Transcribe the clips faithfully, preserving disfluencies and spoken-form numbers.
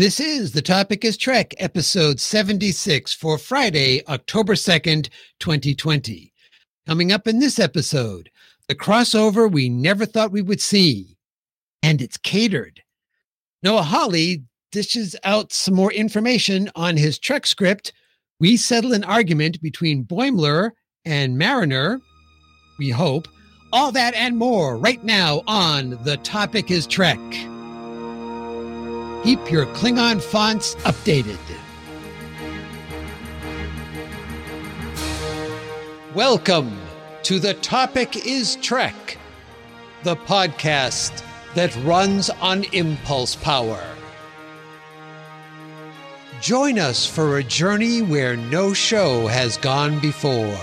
This is The Topic is Trek, episode seventy-six for Friday, October second, twenty twenty. Coming up in this episode, the crossover we never thought we would see. And it's catered. Noah Hawley dishes out some more information on his Trek script. We settle an argument between Boimler and Mariner. We hope. All that and more right now on The Topic is Trek. Keep your Klingon fonts updated. Welcome to The Topic is Trek, the podcast that runs on impulse power. Join us for a journey where no show has gone before.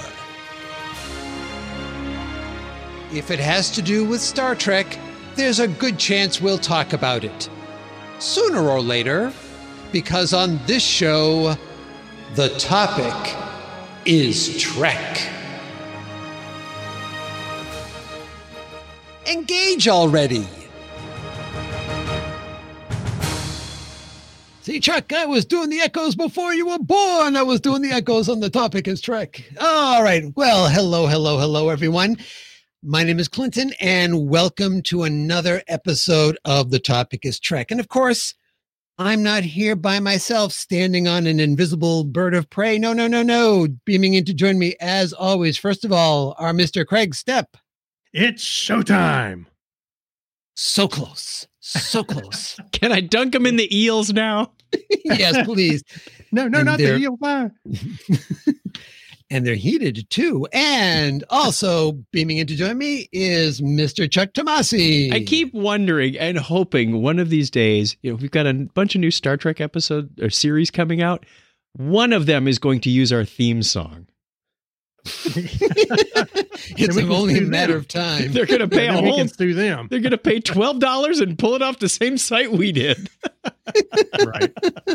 If it has to do with Star Trek, there's a good chance we'll talk about it. Sooner or later, because on this show, the topic is Trek. Engage already! See, Chuck, I was doing the echoes before you were born. I was doing the echoes on The Topic is Trek. All right. Well, hello, hello, hello, everyone. My name is Clinton, and welcome to another episode of The Topic is Trek. And of course, I'm not here by myself, standing on an invisible bird of prey. No, no, no, no. Beaming in to join me, as always, first of all, our Mister Craig Stepp. It's showtime. So close. So close. Can I dunk them in the eels now? Yes, please. No, no, and not the eel pie. And they're heated, too. And also beaming in to join me is Mister Chuck Tomasi. I keep wondering and hoping one of these days, you know, we've got a bunch of new Star Trek episode or series coming out. One of them is going to use our theme song. It's only a matter them. of time. They're going to pay a whole. Can sue them. They're going to pay twelve dollars and pull it off the same site we did. Right.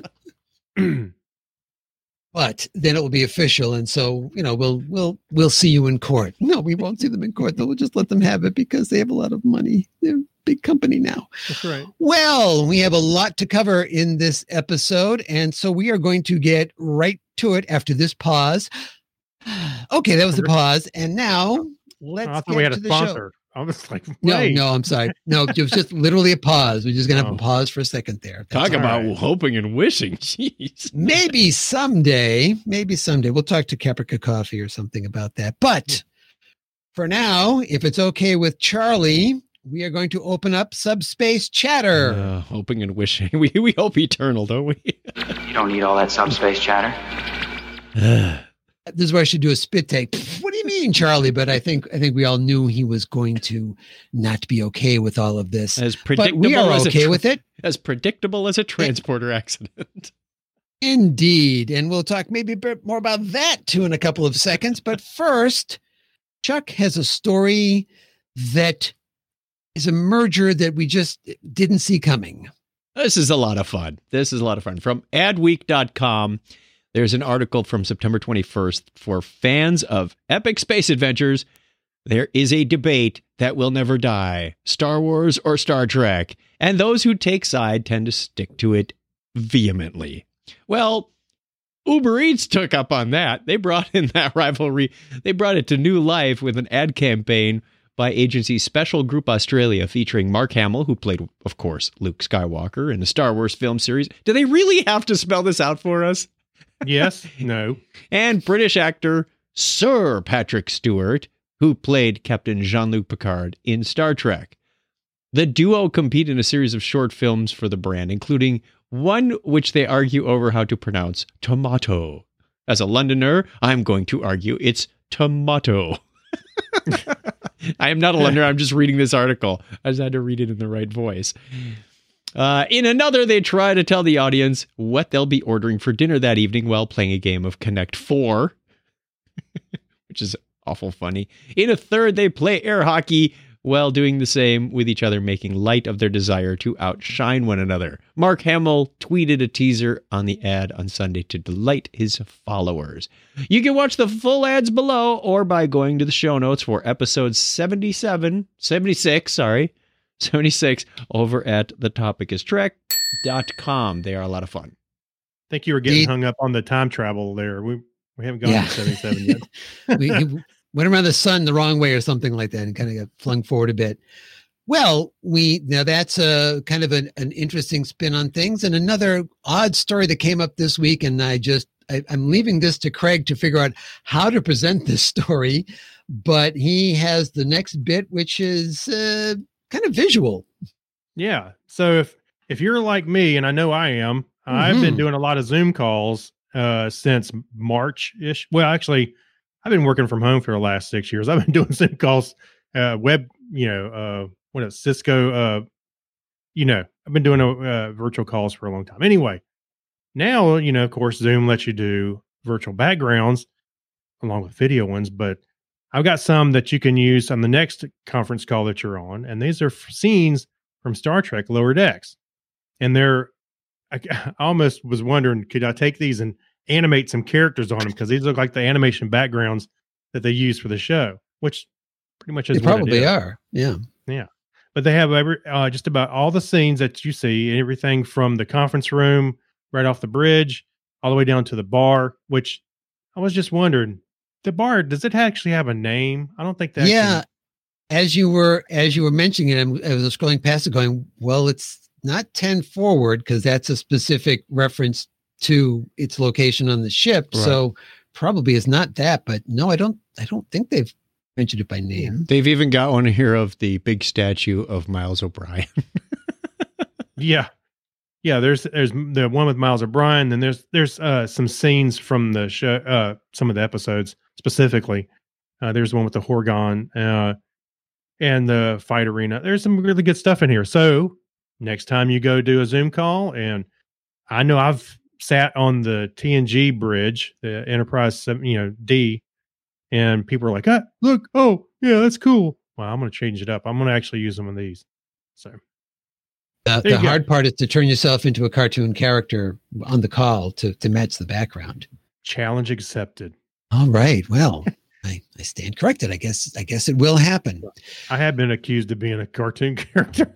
But then it will be official, and so you know we'll we'll we'll see you in court. No, we won't see them in court. Though we'll just let them have it because they have a lot of money. They're a big company now. That's right. Well, we have a lot to cover in this episode, and so we are going to get right to it after this pause. Okay, that was the pause, and now let's. Oh, I thought get we had to a the sponsor. Show. I was like, wait. no, no, I'm sorry. No, it was just literally a pause. We're just gonna have Oh. a pause for a second there. Talk That's about right. hoping and wishing. Jeez. Maybe someday, maybe someday we'll talk to Caprica Coffee or something about that. But for now, if it's okay with Charlie, we are going to open up Subspace Chatter. Uh, hoping and wishing. We we hope eternal, don't we? You don't need all that subspace chatter. This is where I should do a spit take. What do you mean, Charlie? But I think I think we all knew he was going to not be okay with all of this. As But predictable we are as a okay tra- with it. As predictable as a transporter accident. Indeed. And we'll talk maybe a bit more about that too in a couple of seconds. But first, Chuck has a story that is a merger that we just didn't see coming. This is a lot of fun. This is a lot of fun. From adweek dot com, there's an article from September twenty-first for fans of epic space adventures. There is a debate that will never die, Star Wars or Star Trek, and those who take side tend to stick to it vehemently. Well, Uber Eats took up on that. They brought in that rivalry. They brought it to new life with an ad campaign by agency Special Group Australia featuring Mark Hamill, who played, of course, Luke Skywalker in the Star Wars film series. Do they really have to spell this out for us? Yes. No. And British actor Sir Patrick Stewart, who played Captain Jean-Luc Picard in Star Trek. The duo compete in a series of short films for the brand, including one which they argue over how to pronounce tomato. As a Londoner, I'm going to argue it's tomato. I am not a Londoner. I'm just reading this article. I just had to read it in the right voice. Uh, in another, they try to tell the audience what they'll be ordering for dinner that evening while playing a game of Connect Four, which is awful funny. In a third, they play air hockey while doing the same with each other, making light of their desire to outshine one another. Mark Hamill tweeted a teaser on the ad on Sunday to delight his followers. You can watch the full ads below or by going to the show notes for episode seventy-seven, seventy-six, sorry, seventy-six over at The Topic is Trek. dot com. They are a lot of fun. I think you were getting Indeed. hung up on the time travel there. We we haven't gone Yeah. to seventy-seven yet. we, he went around the sun the wrong way or something like that and kind of got flung forward a bit. Well, we now that's a kind of an, an interesting spin on things. And another odd story that came up this week, and I just I, I'm leaving this to Craig to figure out how to present this story, but he has the next bit, which is uh, kind of visual. Yeah. So if if you're like me, and I know I am, I've been Mhm. doing a lot of Zoom calls uh, since March-ish. Well, actually, I've been working from home for the last six years. I've been doing Zoom calls, uh, web, you know, uh, what is Cisco, uh, you know, I've been doing uh, virtual calls for a long time. Anyway, now, you know, of course, Zoom lets you do virtual backgrounds along with video ones, but I've got some that you can use on the next conference call that you're on. And these are f- scenes from Star Trek Lower Decks. And they're, I, I almost was wondering, could I take these and animate some characters on them? Because these look like the animation backgrounds that they use for the show, which pretty much is They what it probably is. are. Yeah. But they have every, uh, just about all the scenes that you see, everything from the conference room, right off the bridge, all the way down to the bar, which I was just wondering, the bar, does it actually have a name? I don't think that. Yeah. As you were as you were mentioning it, I'm- I was scrolling past it going, well, it's not ten forward because that's a specific reference to its location on the ship. Right. So probably is not that, but no, I don't I don't think they've mentioned it by name. They've even got one here of the big statue of Miles O'Brien. Yeah. Yeah, there's there's the one with Miles O'Brien, and there's there's uh, some scenes from the show, uh, some of the episodes specifically. Uh, there's one with the Horgon uh, and the fight arena. There's some really good stuff in here. So next time you go do a Zoom call, and I know I've sat on the T N G bridge, the Enterprise, you know, D, and people are like, ah, look, oh yeah, that's cool. Well, I'm going to change it up. I'm going to actually use some of these. So. The, There the you go. hard part is to turn yourself into a cartoon character on the call to to match the background. Challenge accepted. All right. Well, I, I stand corrected. I guess I guess it will happen. I have been accused of being a cartoon character.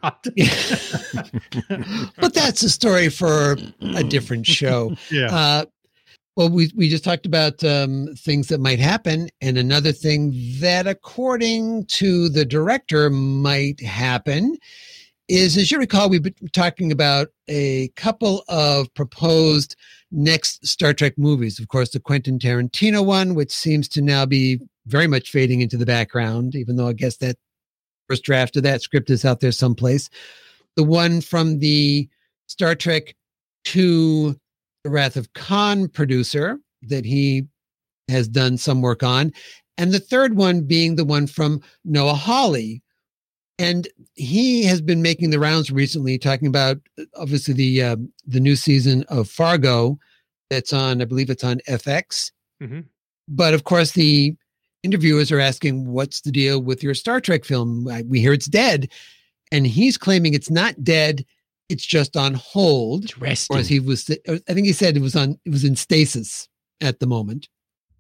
But that's a story for a different show. yeah. Uh, well, we we just talked about um, things that might happen, and another thing that, according to the director, might happen is, as you recall, we've been talking about a couple of proposed next Star Trek movies. Of course, the Quentin Tarantino one, which seems to now be very much fading into the background, even though I guess that first draft of that script is out there someplace. The one from the Star Trek two The Wrath of Khan producer that he has done some work on. And the third one being the one from Noah Hawley. And he has been making the rounds recently, talking about obviously the uh, the new season of Fargo that's on, I believe it's on F X. Mm-hmm. But of course, the interviewers are asking, what's the deal with your Star Trek film? We hear it's dead. And he's claiming it's not dead. It's just on hold. It's resting. Or as he was, I think he said it was on, it was in stasis at the moment.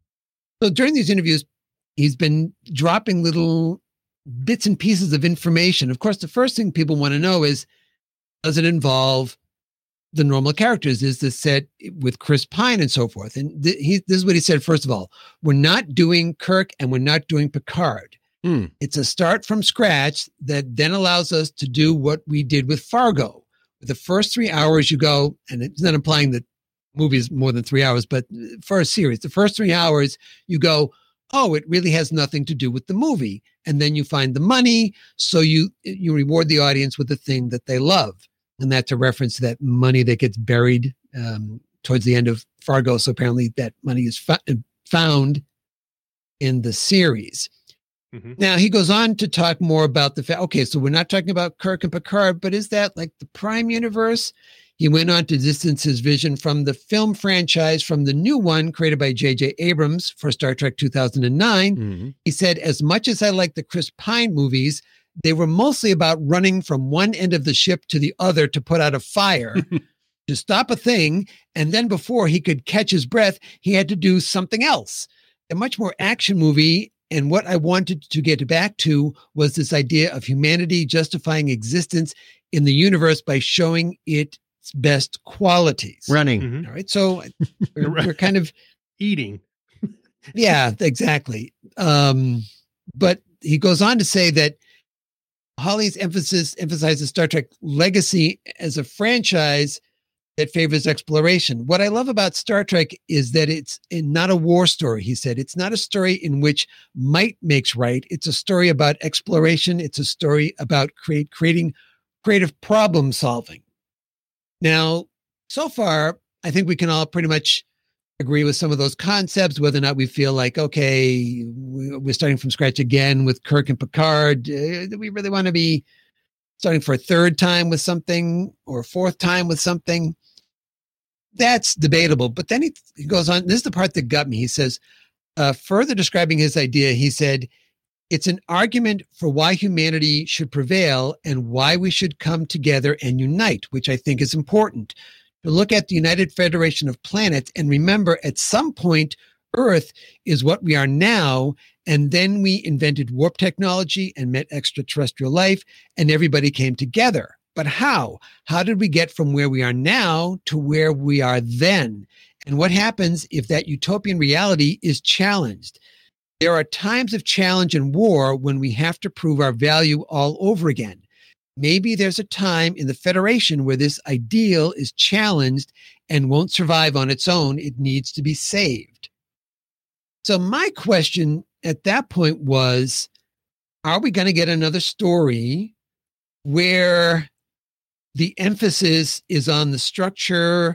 So during these interviews, he's been dropping little bits and pieces of information. Of course, the first thing people want to know is, does it involve the normal characters? Is this set with Chris Pine and so forth? And th- he, this is what he said. First of all, we're not doing Kirk and we're not doing Picard. Hmm. It's a start from scratch that then allows us to do what we did with Fargo. The first three hours you go, and it's not implying that movie is more than three hours, but for a series, the first three hours you go, oh, it really has nothing to do with the movie. And then you find the money. So you, you reward the audience with the thing that they love. And that's a reference to that money that gets buried um, towards the end of Fargo. So apparently that money is fa- found in the series. Mm-hmm. Now he goes on to talk more about the fact, okay, so we're not talking about Kirk and Picard, but is that like the Prime universe? He went on to distance his vision from the film franchise from the new one created by J J Abrams for Star Trek two thousand nine. Mm-hmm. He said, as much as I like the Chris Pine movies, they were mostly about running from one end of the ship to the other to put out a fire, to stop a thing. And then before he could catch his breath, he had to do something else. A much more action movie. And what I wanted to get back to was this idea of humanity justifying existence in the universe by showing it its best qualities. Running. Mhm. All right. So we're, we're kind of, Eating. yeah, exactly. Um, but he goes on to say that Hawley's emphasis emphasizes Star Trek Legacy as a franchise that favors exploration. What I love about Star Trek is that it's not a war story, he said. It's not a story in which might makes right. It's a story about exploration. It's a story about create, creating creative problem solving. Now, so far, I think we can all pretty much agree with some of those concepts, whether or not we feel like, okay, we're starting from scratch again with Kirk and Picard. Uh, do we really want to be starting for a third time with something or a fourth time with something? That's debatable. But then he, he goes on. This is the part that got me. He says, uh, further describing his idea, he said, it's an argument for why humanity should prevail and why we should come together and unite, which I think is important. To look at the United Federation of Planets and remember at some point, Earth is what we are now. And then we invented warp technology and met extraterrestrial life, and everybody came together. But how? How did we get from where we are now to where we are then? And what happens if that utopian reality is challenged? There are times of challenge and war when we have to prove our value all over again. Maybe there's a time in the Federation where this ideal is challenged and won't survive on its own. It needs to be saved. So my question at that point was, are we going to get another story where the emphasis is on the structure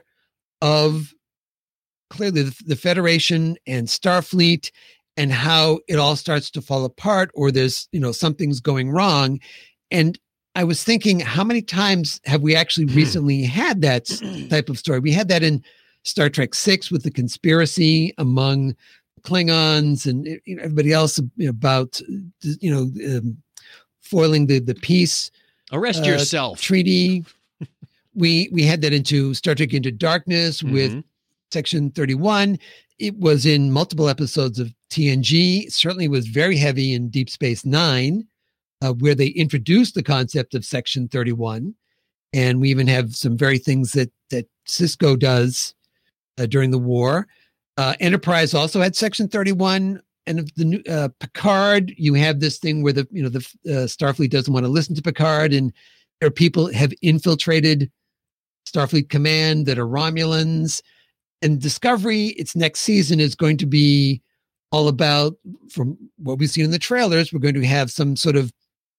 of clearly the, the Federation and Starfleet and how it all starts to fall apart, or there's, you know, something's going wrong? And I was thinking, how many times have we actually recently had that type of story? We had that in Star Trek six with the conspiracy among Klingons and, you know, everybody else about, you know, um, foiling the, the peace. Arrest uh, yourself. Treaty. we we had that into Star Trek Into Darkness with Mm-hmm. Section thirty-one. It was in multiple episodes of T N G. It certainly was very heavy in Deep Space Nine, uh, where they introduced the concept of Section thirty-one. And we even have some very things that that Cisco does uh, during the war. Uh, Enterprise also had Section thirty-one. And the new uh, Picard, you have this thing where the, you know, the uh, Starfleet doesn't want to listen to Picard, and there are people have infiltrated Starfleet Command that are Romulans. And Discovery, its next season is going to be all about, from what we've seen in the trailers, we're going to have some sort of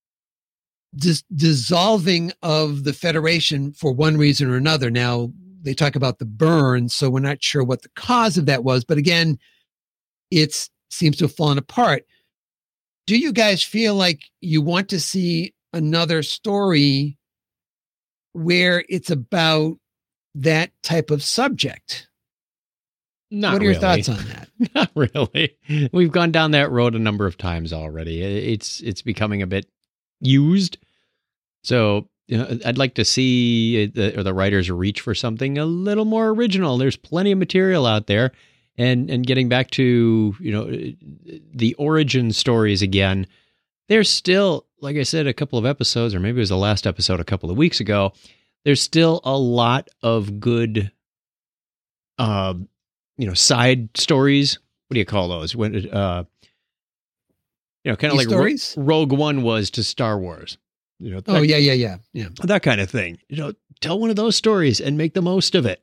dis- dissolving of the Federation for one reason or another. Now, they talk about the burn, so we're not sure what the cause of that was. But again, it's seems to have fallen apart. Do you guys feel like you want to see another story where it's about that type of subject? Not what are your really. thoughts on that? Not really. We've gone down that road a number of times already. It's it's becoming a bit used. So, you know, I'd like to see the, or the writers reach for something a little more original. There's plenty of material out there. And and getting back to, you know, the origin stories again, there's still, like I said, a couple of episodes, or maybe it was the last episode a couple of weeks ago, there's still a lot of good, uh, you know, side stories. What do you call those? When, uh, you know, kind of like stories? Ro- Rogue One was to Star Wars. You know, that, Oh, yeah, yeah, yeah, yeah. that kind of thing. You know, tell one of those stories and make the most of it.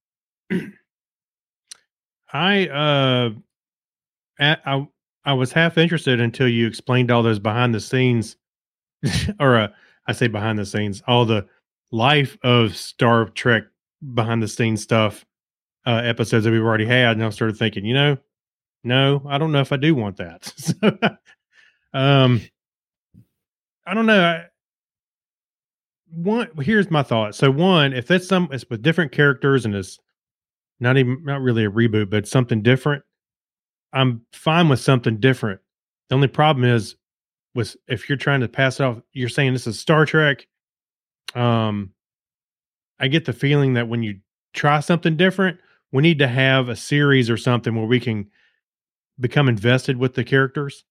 I uh, I I was half interested until you explained all those behind the scenes, or uh, I say behind the scenes, all the life of Star Trek behind the scenes stuff, uh, episodes that we've already had, and I started thinking, you know, no, I don't know if I do want that. so, um, I don't know. I, one, here's my thought. So one, if that's some, it's with different characters and it's not even, not really a reboot, but something different, I'm fine with something different. The only problem is with, if you're trying to pass it off, you're saying this is Star Trek. Um, I get the feeling that when you try something different, we need to have a series or something where we can become invested with the characters.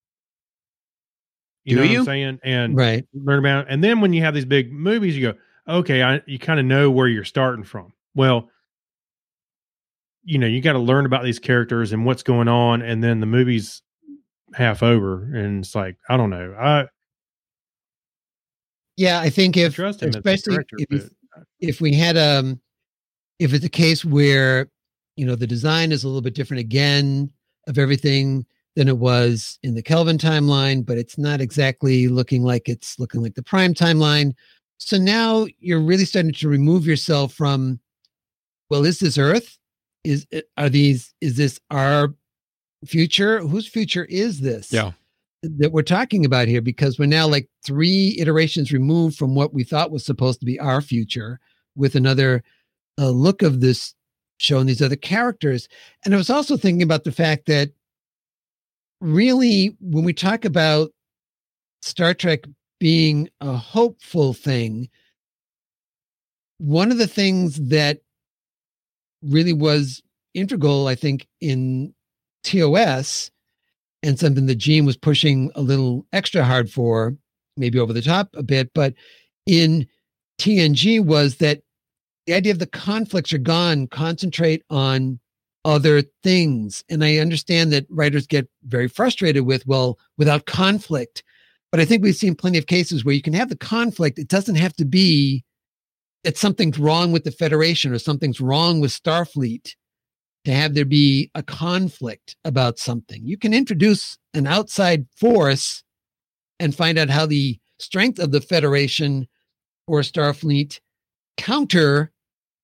You Do know you? what I'm saying? And Right. learn about it. And then when you have these big movies, you go, okay, I, you kind of know where you're starting from. Well, you know, you got to learn about these characters and what's going on, and then the movie's half over, and it's like, I don't know. I Yeah, I think if, trust him as a especially director, if, you- but- if we had, um, if it's a case where, you know, the design is a little bit different again of everything than it was in the Kelvin timeline, but it's not exactly looking like it's looking like the Prime timeline. So now you're really starting to remove yourself from, well, is this Earth? Is are these? Is this our future? Whose future is this? Yeah. That we're talking about here, because we're now like three iterations removed from what we thought was supposed to be our future, with another uh, look of this show and these other characters. And I was also thinking about the fact that really, when we talk about Star Trek being a hopeful thing, one of the things that really was integral, I think, in T O S, and something that Gene was pushing a little extra hard for, maybe over the top a bit, but in T N G, was that the idea of the conflicts are gone, concentrate on other things. And I understand that writers get very frustrated with, well, without conflict. But I think we've seen plenty of cases where you can have the conflict. It doesn't have to be that something's wrong with the Federation or something's wrong with Starfleet to have there be a conflict about something. You can introduce an outside force and find out how the strength of the Federation or Starfleet counter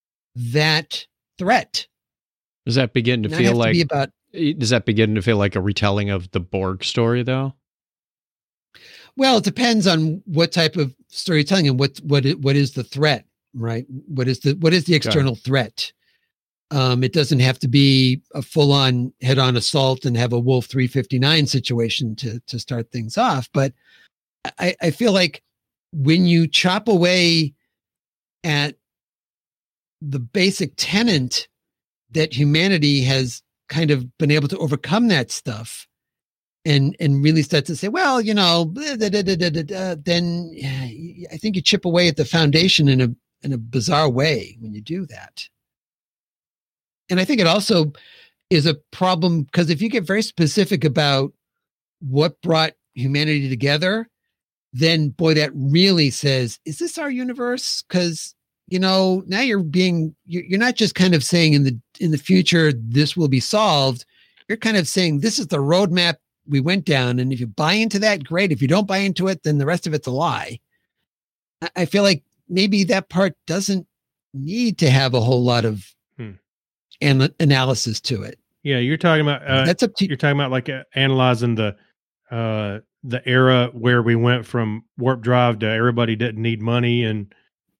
that threat. Does that begin to Not feel have like to be about, does that begin to feel like a retelling of the Borg story though? well, it depends on what type of storytelling and what what it, what is the threat, right? What is the what is the external threat? Um, it doesn't have to be a full-on head-on assault and have a Wolf three fifty-nine situation to to start things off. But I, I feel like when you chop away at the basic tenet that humanity has kind of been able to overcome that stuff, and and really start to say, well, you know, blah, da, da, da, da, da, da, then yeah, I think you chip away at the foundation in a in a bizarre way when you do that. And I think it also is a problem because if you get very specific about what brought humanity together, then boy, that really says, is this our universe? Because, you know, now you're being, you're not just kind of saying in the, in the future, this will be solved. You're kind of saying this is the roadmap we went down. And if you buy into that, great. If you don't buy into it, then the rest of it's a lie. I feel like maybe that part doesn't need to have a whole lot of Hmm. an analysis to it. Yeah, you're talking about uh, That's up to you're talking about like uh, analyzing the uh the era where we went from warp drive to everybody didn't need money and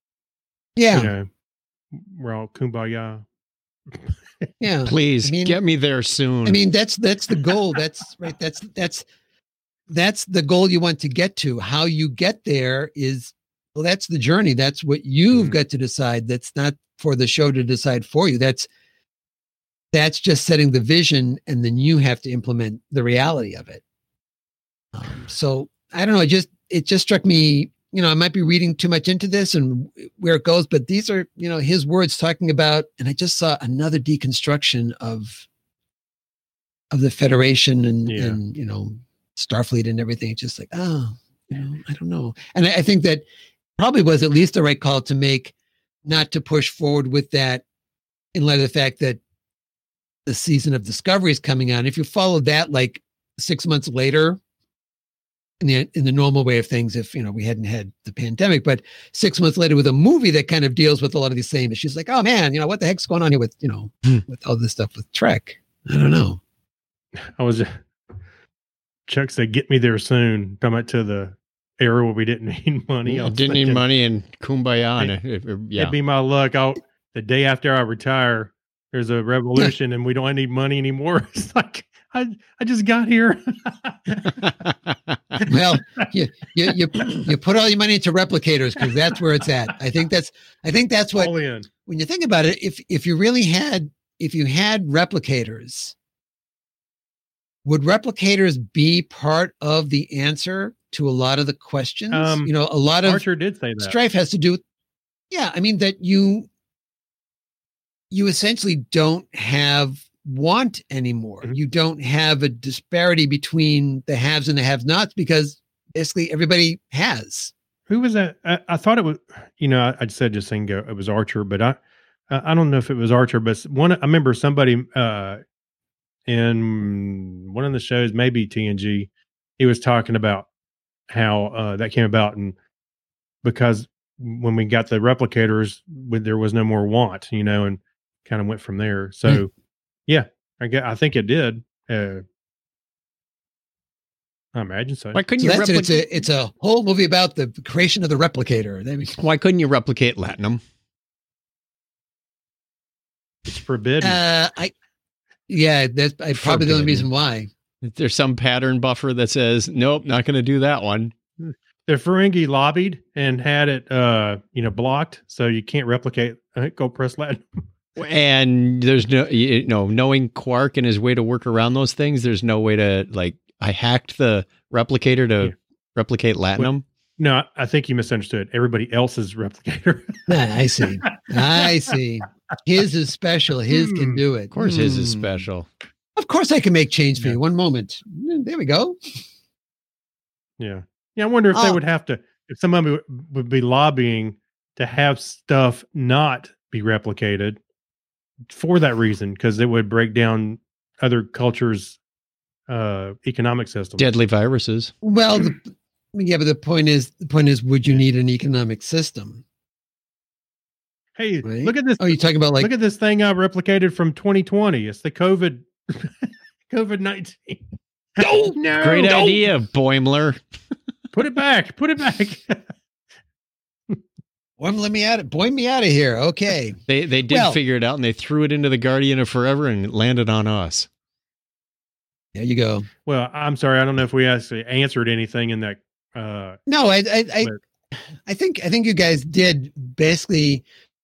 yeah, you know we're all kumbaya. yeah. Please I mean- get me there soon. I mean, that's that's the goal. That's right. That's that's that's the goal you want to get to. How you get there is, well, that's the journey. That's what you've Mhm. got to decide. That's not for the show to decide for you. That's that's just setting the vision, and then you have to implement the reality of it. Um, so I don't know. It just it just struck me. You know, I might be reading too much into this and where it goes, but these are, you know, his words talking about, and I just saw another deconstruction of of the Federation and, Yeah. and you know, Starfleet and everything. It's just like, oh, you know, I don't know. And I, I think that probably was at least the right call to make, not to push forward with that in light of the fact that the season of Discovery is coming out. If you follow that like six months later, in the in the normal way of things, if you know we hadn't had the pandemic, but six months later with a movie that kind of deals with a lot of these same issues, like, oh man, you know what the heck's going on here with you know Hmm. with all this stuff with Trek? I don't know. I was Chuck said, "Get me there soon." Talking about to the era where we didn't need money. I I was didn't need thinking, money and kumbaya. And it- it- yeah. It'd be my luck. I'll the day after I retire, there's a revolution and we don't need money anymore. It's like I I just got here. Well, you you you, you put all your money into replicators because that's where it's at. I think that's I think that's what All in. when you think about it, if if you really had if you had replicators, would replicators be part of the answer to a lot of the questions? Um, you know, a lot of Archer did say that. strife has to do with Yeah, I mean that you you essentially don't have want anymore. Mhm. You don't have a disparity between the haves and the have-nots because basically everybody has. Who was that? I, I thought it was, you know, I, I said just saying go, it was Archer, but I, I I don't know if it was Archer, but one, I remember somebody uh, in one of the shows, maybe T N G, he was talking about how uh, that came about, and because when we got the replicators, when there was no more want, you know, and kind of went from there. So, Mm. yeah, I get, I think it did. Uh, I imagine so. Why couldn't So you that's it. It's replicate? a it's a whole movie about the creation of the replicator. I mean, Why couldn't you replicate Latinum? It's forbidden. uh, I yeah, that's I, probably the only Forbidden. reason why. There's some pattern buffer that says, nope, not going to do that one. The Ferengi lobbied and had it, uh, you know, blocked, so you can't replicate. Uh, go press Latin. And there's no, you know, knowing Quark and his way to work around those things, there's no way to, like, I hacked the replicator to Yeah. replicate Latinum. No, I, I think you misunderstood. Everybody else's replicator. Ah, I see. I see. His is special. His can Hmm. do it. Of course, his is Hmm. special. Of course, I can make change for Yeah. you. One moment. Mm, There we go. Yeah. Yeah. I wonder if they Oh. would have to, if somebody would, would be lobbying to have stuff not be replicated for that reason, because it would break down other cultures' uh, economic systems. Deadly viruses. Well, the, yeah, but the point is, the point is, would you need an economic system? Hey, Right? look at this. Oh, you're talking about like look at this thing I replicated from twenty twenty. It's the COVID, COVID nineteen. No, no, Great no. idea, Boimler. Put it back. Put it back. Boy, let me out. Boy, me out of here. Okay. They they did Well- figure it out, and they threw it into the Guardian of Forever, and it landed on us. There you go. Well, I'm sorry. I don't know if we actually answered anything in that. Uh, No, I, I, I, But- I think, I think you guys did basically.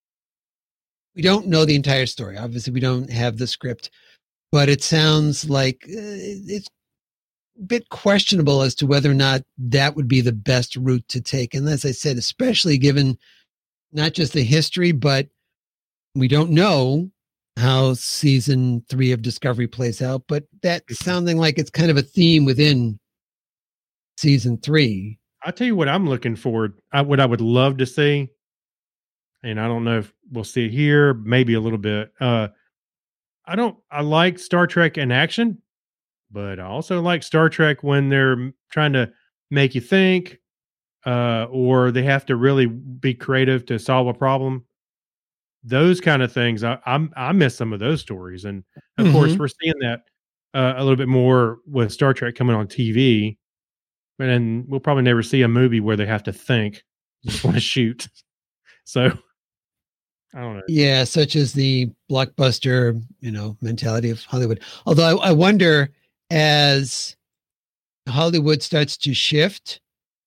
We don't know the entire story. Obviously, we don't have the script, but it sounds like uh, it's a bit questionable as to whether or not that would be the best route to take. And as I said, especially given not just the history, but we don't know how season three of Discovery plays out, but that sounding like it's kind of a theme within season three. I'll tell you what I'm looking forward. I, what I would love to see, and I don't know if we'll see it here, maybe a little bit. Uh, I don't. I like Star Trek in action, but I also like Star Trek when they're m- trying to make you think, uh, or they have to really be creative to solve a problem. Those kind of things, I I'm, I miss some of those stories, and of course Mhm. we're seeing that uh, a little bit more with Star Trek coming on T V. But then we'll probably never see a movie where they have to think, just want to shoot. So I don't know. Yeah, such as the blockbuster, you know, mentality of Hollywood. Although I, I wonder as Hollywood starts to shift,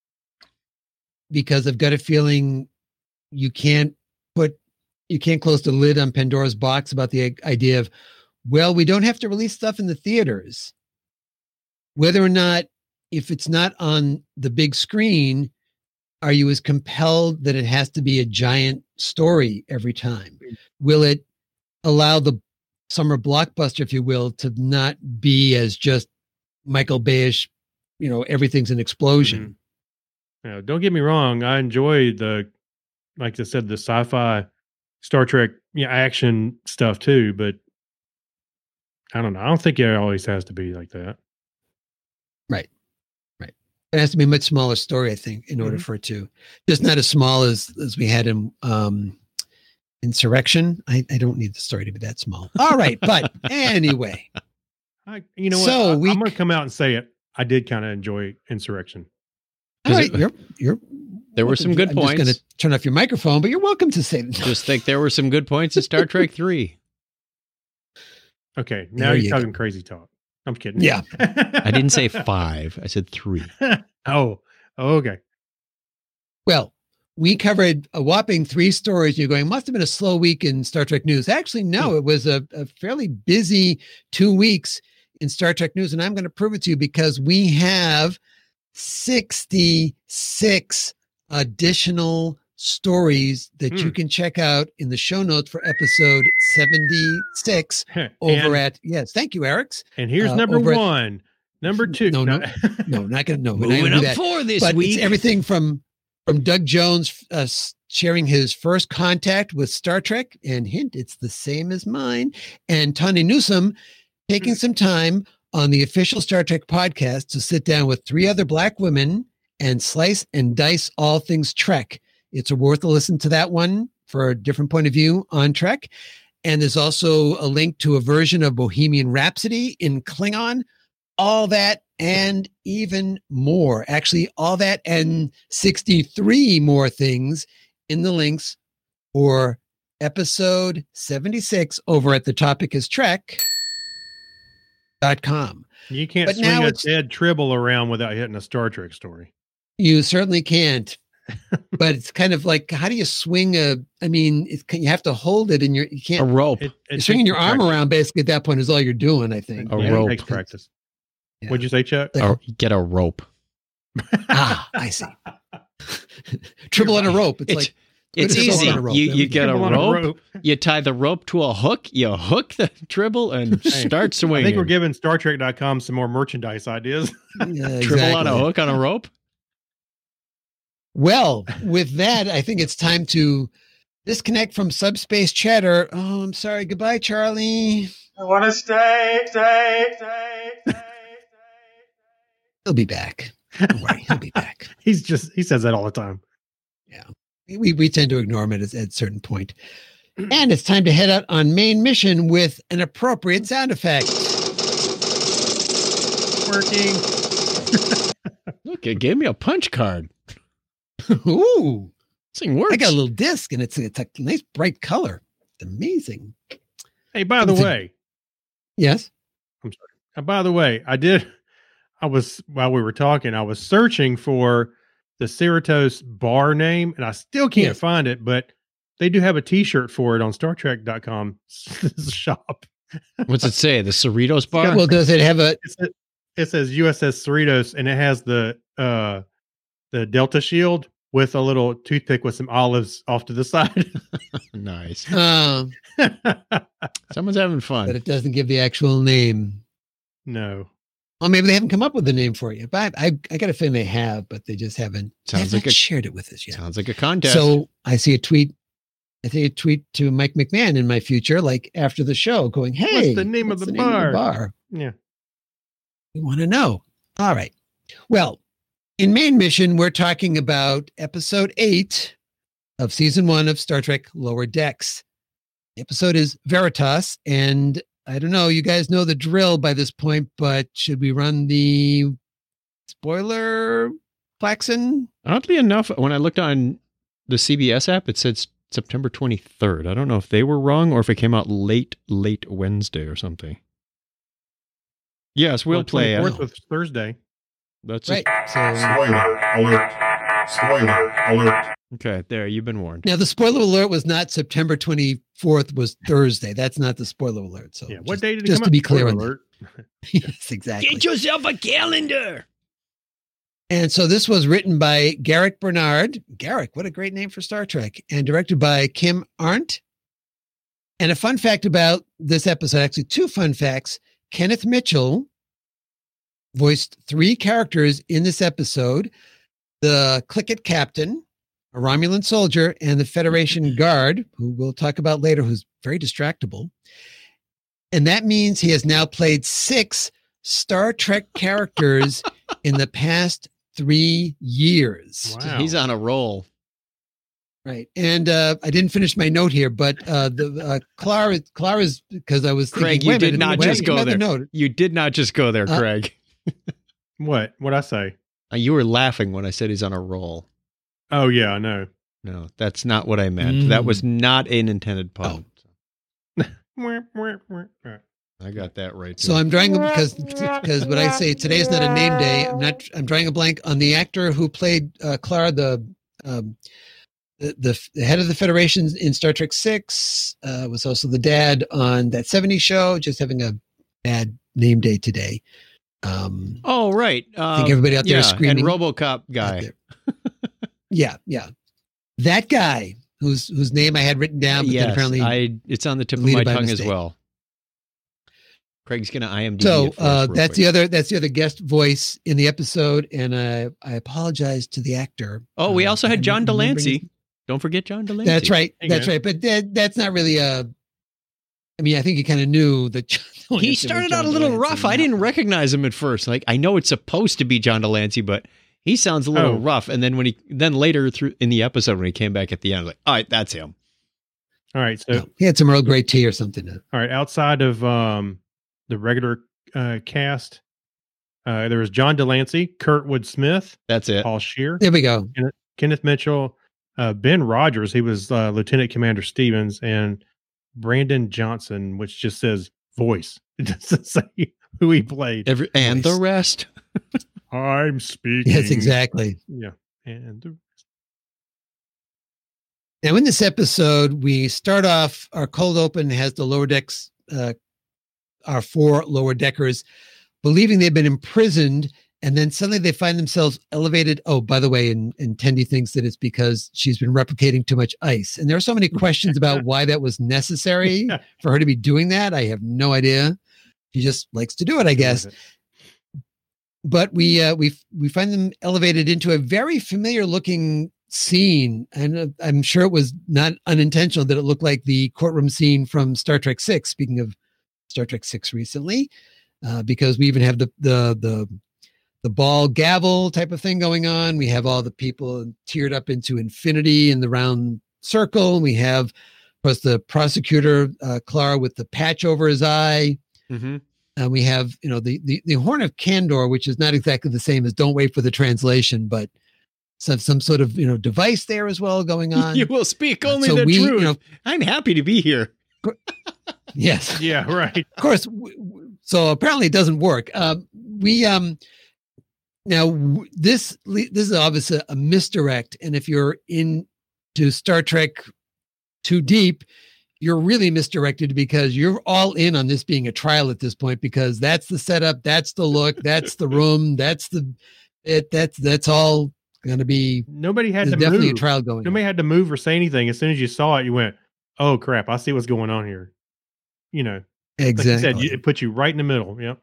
because I've got a feeling you can't put, you can't close the lid on Pandora's box about the idea of, well, we don't have to release stuff in the theaters. Whether or not, if it's not on the big screen, are you as compelled that it has to be a giant story every time? Will it allow the summer blockbuster, if you will, to not be as just Michael Bayish, you know, everything's an explosion? You know, don't get me wrong. I enjoy the, like I said, the sci-fi Star Trek, you know, action stuff too. But I don't know. I don't think it always has to be like that. Right. Right. It has to be a much smaller story, I think, in order Mhm. for it to, just not as small as, as we had in um, Insurrection. I, I don't need the story to be that small. All right. But anyway, I, you know So what? I, we I'm going c- to come out and say it. I did kind of enjoy Insurrection. all Does right. it- You're, you're, There were welcome some to- good I'm just going points. to turn off your microphone, but you're welcome to say Just think there were some good points in Star Trek three. Okay, now There you're you talking crazy talk. I'm kidding. Yeah. I didn't say five. I said three. oh, okay. Well, we covered a whopping three stories. You're going, must have been a slow week in Star Trek news. Actually, no, it was a, a fairly busy two weeks in Star Trek news. And I'm going to prove it to you because we have sixty-six additional stories that Hmm. you can check out in the show notes for episode seventy-six over and, at, yes, thank you, Erics. and here's uh, number over at- one. Number two. No, no, no, not gonna, no, we're not Moving gonna do up that. four this But week. it's everything from from Doug Jones uh, s- sharing his first contact with Star Trek, and hint, it's the same as mine, and Tony Newsom taking some time on the official Star Trek podcast to sit down with three other Black women and slice and dice all things Trek. It's worth a listen to that one for a different point of view on Trek. And there's also a link to a version of Bohemian Rhapsody in Klingon. All that and even more. Actually, all that and sixty-three more things in the links for episode seventy-six over at the topic is Trek dot com. You can't But swing now a it's- dead Tribble around without hitting a Star Trek story. You certainly can't. But it's kind of like, how do you swing a, I mean, it's, you have to hold it in your, you a can't, rope. It, you're it swinging takes your arm practice. around basically at that point is all you're doing, I think. A Yeah, rope. It takes practice. Yeah. What'd you say, Chuck? Like- Or get a rope. Ah, I see. Triple on a rope. It's, It's like, it's Put it easy. on a rope. You There you we get a Tribble on rope, You tie the rope to a hook. You hook the tribble and start I swinging. think we're giving Star Trek dot com some more merchandise ideas. yeah, Tribble on a exactly. hook on a rope. Well, with that, I think it's time to disconnect from subspace chatter. Oh, I'm sorry. Goodbye, Charlie. I want to stay, stay, stay, stay, He'll be back. Don't worry, he'll be back. He's just he says that all the time. We we tend to ignore him at, a- at a certain point. And it's time to head out on main mission with an appropriate sound effect. Working. Look, it gave me a punch card. Ooh, This thing works. I got a little disc, and it's it's a nice bright color. It's amazing. Hey, by the It's a- way, Yes. uh, by the way, I did. I was while we were talking, I was searching for the Cerritos bar name, and I still can't Yes. find it. But they do have a T-shirt for it on Star Trek dot com shop. What's it say? The Cerritos bar? Well, does it have a? It says, it says U S S Cerritos, and it has the uh the Delta shield with a little toothpick with some olives off to the side. Nice. Um, Someone's having but fun. it doesn't give the actual name. No. Well, maybe they haven't come up with a name for you. But I, I, I got a feeling they have, but they just haven't. they Sounds have like not a- shared it with us yet. Sounds like a contest. So I see a tweet. I see a tweet to Mike McMahon in my future, like after the show, going, "Hey, the name of what's the name bar?" bar? Yeah. We want to know." All right. Well, in main mission, we're talking about episode eight of season one of Star Trek Lower Decks. The episode is Veritas, and I don't know, you guys know the drill by this point, but should we run the spoiler klaxon? Oddly enough, when I looked on the C B S app, it said s- September twenty-third. I don't know if they were wrong or if it came out late, late Wednesday or something. Yes, we'll Well, play it. twenty-fourth was Thursday. That's Right. it. So Spoiler alert. Spoiler alert. Okay, there, you've been warned. now the spoiler alert was not September twenty-fourth, was Thursday. That's not the spoiler alert. So Yeah. What just, day did it just come to out? be clear Spoiler on alert. that. Yes, exactly. yourself a calendar. And so this was written by Garrick Bernard. Garrick, what a great name for Star Trek. And directed by Kim Arndt. And a fun fact about this episode, actually two fun facts. Kenneth Mitchell voiced three characters in this episode. The Clicket Captain, a Romulan soldier, and the Federation Guard, who we'll talk about later, who's very distractible. And that means he has now played six Star Trek characters in the past three years. Wow. He's on a roll. Right. And uh, I didn't finish my note here, but uh, the uh, Clara, Clara's, because I was Craig, thinking, you wait a did minute, not wait, just go another there. Note. You did not just go there, Uh, Craig. What? What'd I say? Uh, You were laughing when I said he's on a roll. Oh yeah, I know. No, that's not what I meant. That was not an intended pun. Mwah, mwah, mwah. All right. I got that right. So too. I'm drawing a because because when I say today is not a name day, I'm not. I'm drawing a blank on the actor who played uh, Clara, the, um, the the the head of the Federation in Star Trek Six. Uh, was also the dad on that seventies show. Just having a bad name day today. Um, Oh, right. I Uh, think everybody out there yeah, is screaming. and RoboCop out guy. there. Yeah, yeah. that guy whose whose name I had written down, but then yes, apparently I, it's on the tip of deleted my by tongue as mistake. well. Craig's going to I M D B So it for us uh, real that's quick. the other that's the other guest voice in the episode, and uh, I apologize to the actor. Oh, we Uh, also had I'm John remembering Delancey. his- Don't forget John Delancey. That's right. There you That's go. right. But that, that's not really a. I mean, I think you kind of knew that. John Delancey He was started John out a little Delancey. rough. I didn't recognize him at first. Like, I know it's supposed to be John Delancey, but he sounds a little Oh. rough. And then when he, then later through in the episode when he came back at the end, I was like, all right, that's him. All right. So, No, he had some Earl Grey tea or something. all right. Outside of um, the regular uh, cast, uh, there was John Delancey, Kurtwood Smith, That's it. Paul Scheer, There we go. Kenneth Mitchell, uh, Ben Rogers. He was uh, Lieutenant Commander Stevens, and Brandon Johnson, which just says voice. It doesn't say who he played. Every, and the Nice. rest. I'm speaking. Yes, exactly. Yeah. And the, Now, in this episode, we start off, our cold open has the lower decks, uh, our four lower deckers, believing they've been imprisoned, and then suddenly they find themselves elevated. Oh, by the way, and, and Tendi thinks that it's because she's been replicating too much ice. And there are so many questions about why that was necessary for her to be doing that. I have no idea. She just likes to do it, I guess. But we uh, we we find them elevated into a very familiar looking scene, and uh, I'm sure it was not unintentional that it looked like the courtroom scene from Star Trek Six. Speaking of Star Trek Six recently, uh, because we even have the the the the ball gavel type of thing going on. We have all the people tiered up into infinity in the round circle. We have, of course, the prosecutor uh, Clara with the patch over his eye. Mm-hmm. And we have, you know, the, the the horn of Kandor, which is not exactly the same as "Don't wait for the translation," but some some sort of, you know, device there as well going on. You will speak only So the we, you truth. know- I'm happy to be here. Yes, yeah, right. of course. W- w- so apparently it doesn't work. Um, we um now w- this le- this is obviously a misdirect, and if you're into Star Trek too deep, you're really misdirected because you're all in on this being a trial at this point, because that's the setup, that's the look, that's the room, that's the it that's that's all going to be Nobody had there's to definitely move. a trial going Nobody on. had to move or say anything. As soon as you saw it, you went, "Oh crap! I see what's going on here." You know, like Exactly. you said, you, it put you right in the middle. Yep.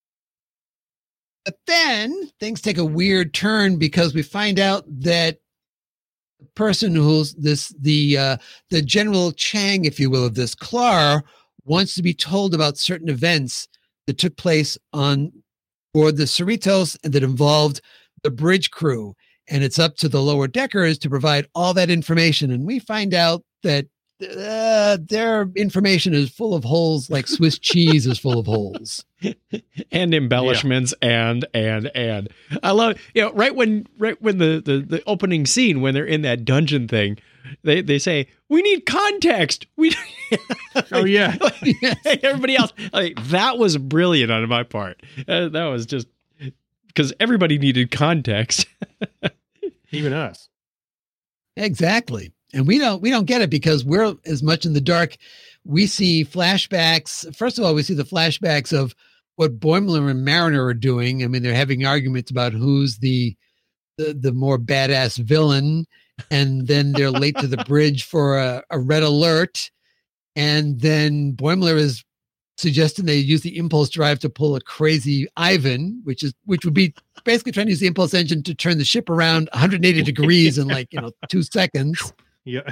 But then things take a weird turn because we find out that the person who's this the uh, the General Chang, if you will, of this Clara, wants to be told about certain events that took place on board the Cerritos and that involved the bridge crew. And it's up to the lower deckers to provide all that information. And we find out that uh, their information is full of holes, like Swiss cheese is full of holes. And embellishments and and and I love, you know, right when right when the, the the opening scene when they're in that dungeon thing, they they say we need context. We Oh yeah. everybody else, like, that was brilliant on my part. Uh, that was just because everybody needed context. Even us. Exactly. And we don't we don't get it because we're as much in the dark. We see flashbacks. First of all, we see the flashbacks of what Boimler and Mariner are doing. I mean, they're having arguments about who's the the, the more badass villain. And then they're late to the bridge for a, a red alert. And then Boimler is suggesting they use the impulse drive to pull a crazy Ivan, which is which would be basically trying to use the impulse engine to turn the ship around one hundred eighty degrees in like, you know, two seconds. Yeah.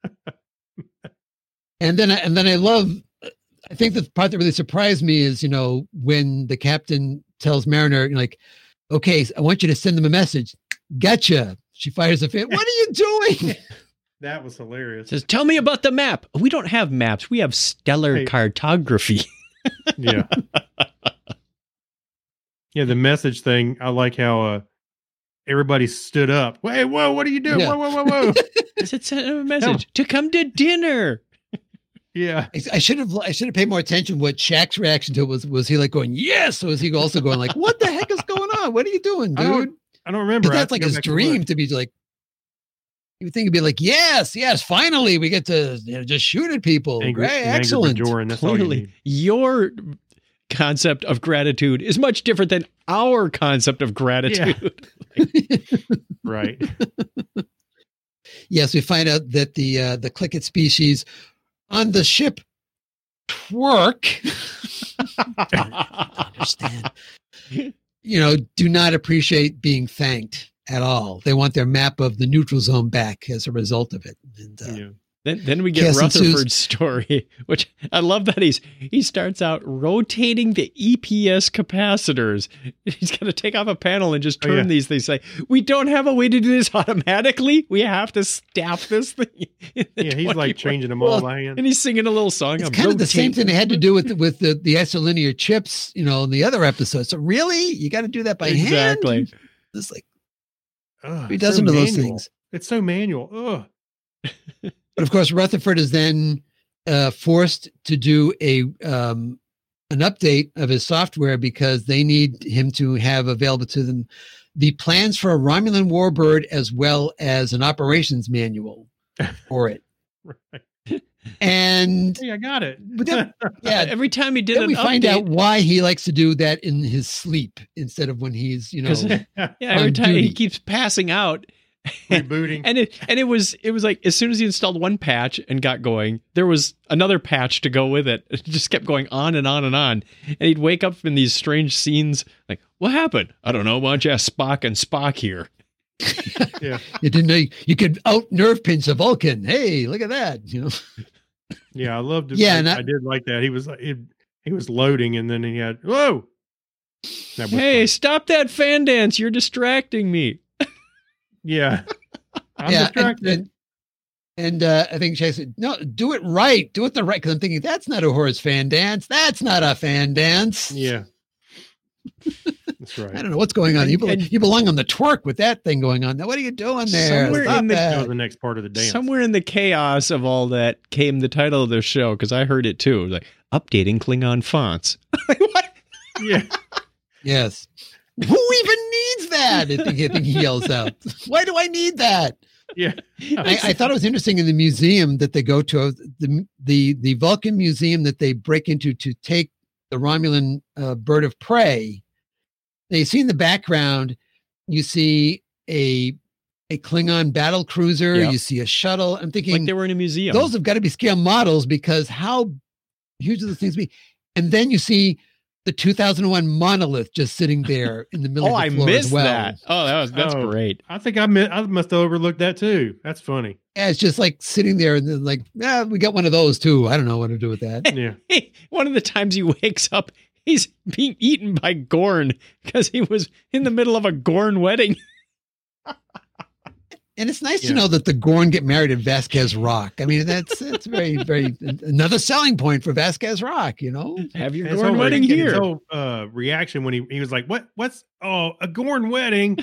And then, I, and then I love, I think the part that really surprised me is, you know, when the captain tells Mariner, like, okay, I want you to send them a message. Gotcha. She fires a fit. What are you doing? That was hilarious. Says, tell me about the map. We don't have maps. We have stellar Hey. cartography. Yeah. Yeah, the message thing. I like how uh, everybody stood up. Wait, whoa, what are you doing? Yeah. Whoa, whoa, whoa, whoa. I said, send him a message to come to dinner. Yeah. I, I should have, I should have paid more attention. What Shaq's reaction to it was, was he like going, yes? Or was he also going like, what the heck is going on? What are you doing, I dude? don't, I don't remember. 'Cause I have that's to like go his back and look. dream to be like, you would think it'd be like, yes, yes, finally we get to, you know, just shoot at people. Angry, Great, an angry excellent. Bajoran, that's all you Clearly, need. your concept of gratitude is much different than our concept of gratitude. Right. yes, we find out that the uh, the Clicket species on the ship Twerk, I don't understand, you know, do not appreciate being thanked at all. They want their map of the neutral zone back as a result of it. And, uh, yeah. Then, then we get Chaos Rutherford's ensues. story, which I love that he's he starts out rotating the E P S capacitors. He's going to take off a panel and just Oh, turn yeah. these. They say, we don't have a way to do this automatically. We have to staff this thing. in the Yeah, he's like twenty-one changing them all Well, by hand. And he's singing a little song. it's of kind of the same rotate. thing they had to do with the, with the, the isolinear chips, you know, in the other episodes. So really, you got to do that by Exactly. hand? It's like Ugh, three it's so dozen of those manual. things. It's so manual. Ugh. But of course, Rutherford is then uh, forced to do a um, an update of his software because they need him to have available to them the plans for a Romulan warbird as well as an operations manual for it. Right. And Hey, I got it. but then, yeah, Every time he did then an we find update, out why he likes to do that in his sleep instead of when he's, you know, 'Cause- yeah, every on time he duty. keeps passing out. Rebooting. And it and it was it was like as soon as he installed one patch and got going, there was another patch to go with it. It just kept going on and on and on. And he'd wake up in these strange scenes like, what happened? I don't know. Why don't you ask Spock and Spock here? Yeah. you didn't know you could out nerve pinch a Vulcan. Hey, look at that. You know, Yeah, I loved it. Yeah, I, and I- I did like that. He was like, he, he was loading, and then he had whoa. That was Hey, fun. stop that fan dance. You're distracting me. Yeah, I'm yeah, and, distracted. and, and uh, I think Chase said, "No, do it right. Do it the right." Because I'm thinking that's not a Horus fan dance. That's not a fan dance. Yeah, that's I right. don't know what's going on. And- You, bel and- you belong on the twerk with that thing going on. Now, what are you doing there? Somewhere Stop in the- That that. was the next part of the dance. Somewhere in the chaos of all that came the title of the show because I heard it too. Like updating Klingon fonts. Like, what? Yeah, Yes. Who even needs that? I think, I think he yells out. Why do I need that? yeah. I, I thought it was interesting in the museum that they go to, the the the Vulcan museum that they break into to take the Romulan uh, bird of prey. They see in the background, you see a a Klingon battle cruiser. Yep. You see a shuttle. I'm thinking Like they were in a museum. those have got to be scale models because how huge do the things be? And then you see the two thousand one monolith just sitting there in the middle oh, of I the floor missed as well. that. Oh, that was that's Oh. great. I think I mi- I must have overlooked that too. That's funny. Yeah, it's just like sitting there and then like, yeah, we got one of those too. I don't know what to do with that. Yeah, Hey, one of the times he wakes up, he's being eaten by Gorn because he was in the middle of a Gorn wedding. And it's nice Yeah. to know that the Gorn get married at Vasquez Rock. I mean, that's that's very, very another selling point for Vasquez Rock, you know? Have your And his Gorn whole- wedding his here. whole, uh, reaction when he he was like, "What? What's oh a Gorn wedding?"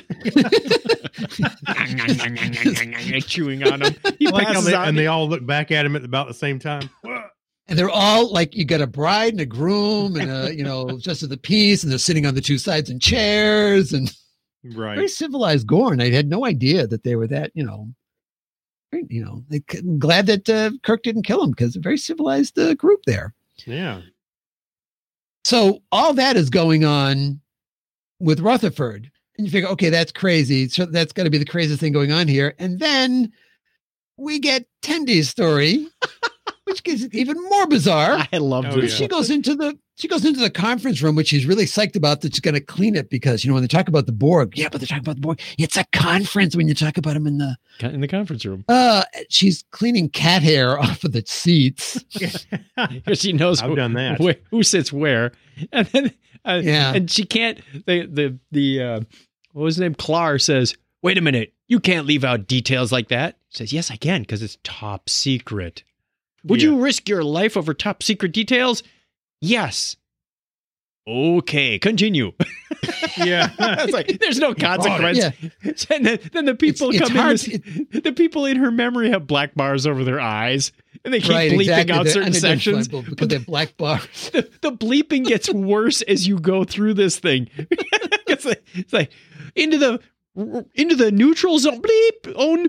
Chewing on him. He I like how passes they, out. and they all look back at him at about the same time. And they're all like, you got a bride and a groom and a, you know, just of the peace, and they're sitting on the two sides in chairs and very Right. civilized Gorn. I had no idea that they were that, you know, very- you know, they, I'm glad that uh, Kirk didn't kill him because a very civilized uh, group there. Yeah. So all that is going on with Rutherford. And you figure, okay, that's crazy. So that's got to be the craziest thing going on here. And then we get Tendy's story, which gets it even more bizarre. I love Oh, this. yeah. She goes into the she goes into the conference room, which she's really psyched about that she's going to clean it because, you know, when they talk about the Borg, yeah, but they talk about the Borg. It's a conference when you talk about them in the In the conference room. uh she's cleaning cat hair off of the seats. Because she knows I've who, done that. wh- who sits where. And then uh, Yeah. and she can't the the the uh what was his name? Clar says, wait a minute, you can't leave out details like that. He says, yes, I can, because it's top secret. Would Yeah. you risk your life over top secret details? Yes. Okay, continue. Yeah. It's like there's no consequence. Yeah. And then, then the people It's- it's come in. hard This, the people in her memory have black bars over their eyes, and they keep Right, bleeping exactly. out They're certain sections. unidentifiable because they have black bars. The, the bleeping gets worse as you go through this thing. it's, like, it's like into the into the neutral zone. Bleep own.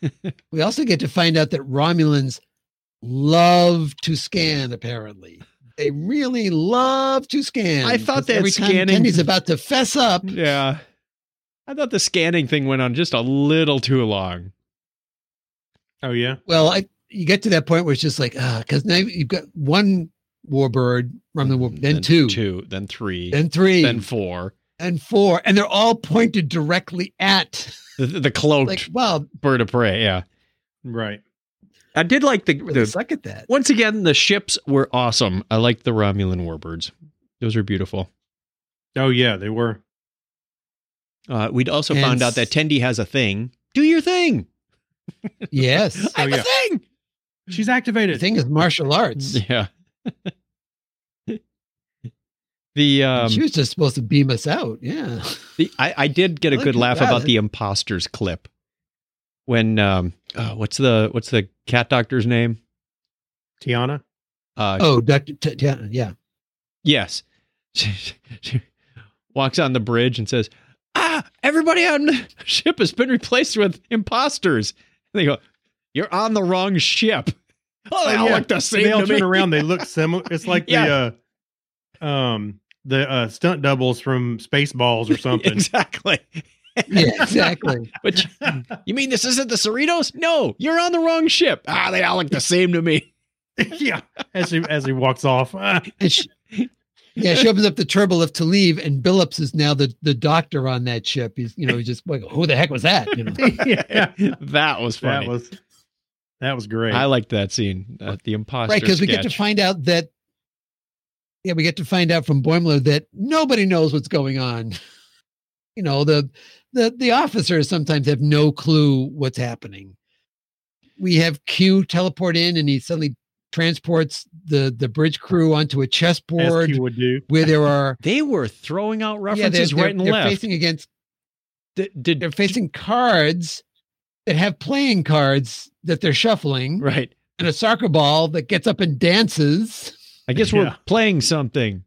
We also get to find out that Romulans love to scan, apparently. They really love to scan. I thought 'cause that every time scanning- Tendy's about to fess up. Yeah. I thought the scanning thing went on just a little too long. Oh yeah. Well, I you get to that point where it's just like, ah, because now you've got one warbird from the war, then, two, Two, then three, then three, then four. and four, and they're all pointed directly at The, the cloaked like, wow, bird of prey, yeah. Right. I did like the, they really the suck at that. once again, the ships were awesome. I liked the Romulan warbirds. Those are beautiful. Oh yeah, they were. Uh, we'd also And found out that Tendi has a thing. Do your thing. Yes, I have yeah. a thing. She's the activated. thing is martial arts. Yeah. the um, she was just supposed to beam us out. Yeah, the I, I did get a I like good it laugh about about it. the imposters clip when um, oh, what's the what's the cat doctor's name? Tiana. Uh, oh, Doctor T- T- yeah, Yes. She, she walks on the bridge and says, ah, everybody on the ship has been replaced with imposters. And they go, you're on the wrong ship. Oh, they Oh, all yeah. look the same They all to turn me. around. They look similar. It's like Yeah. the uh, um the uh, stunt doubles from Spaceballs or something. Exactly. yeah, exactly. But you, you mean this isn't the Cerritos? No, you're on the wrong ship. Ah, they all look the same to me. Yeah. As he as he walks off. Ah. And she, yeah, she opens up the turbolift to leave, and Billups is now the, the doctor on that ship. He's, you know, he's just like, who the heck was that? You know, Yeah. That was funny. That was that was great. I liked that scene. Uh, the imposter right? Because we get to sketch. find out that, yeah, we get to find out from Boimler that nobody knows what's going on. You know, the the the officers sometimes have no clue what's happening. We have Q teleport in, and he suddenly transports the the bridge crew onto a as chessboard he would do. where there are They were throwing out yeah, they're, references they're, right and they're left. facing against Did, did, they're facing cards that have playing cards that they're shuffling, right. and a soccer ball that gets up and dances. I guess we're Yeah. playing something.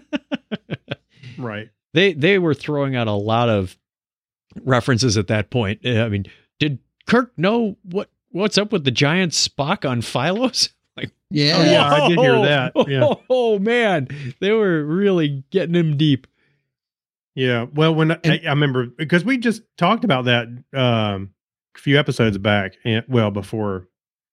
Right. They they were throwing out a lot of references at that point. Uh, I mean, did Kirk know what what's up with the giant Spock on Phylos? Like, Yeah, Oh, yeah, I did hear that. Oh, Yeah. oh, man, they were really getting him deep. Yeah. Well, when I, And- I remember because we just talked about that um, a few episodes back, and well before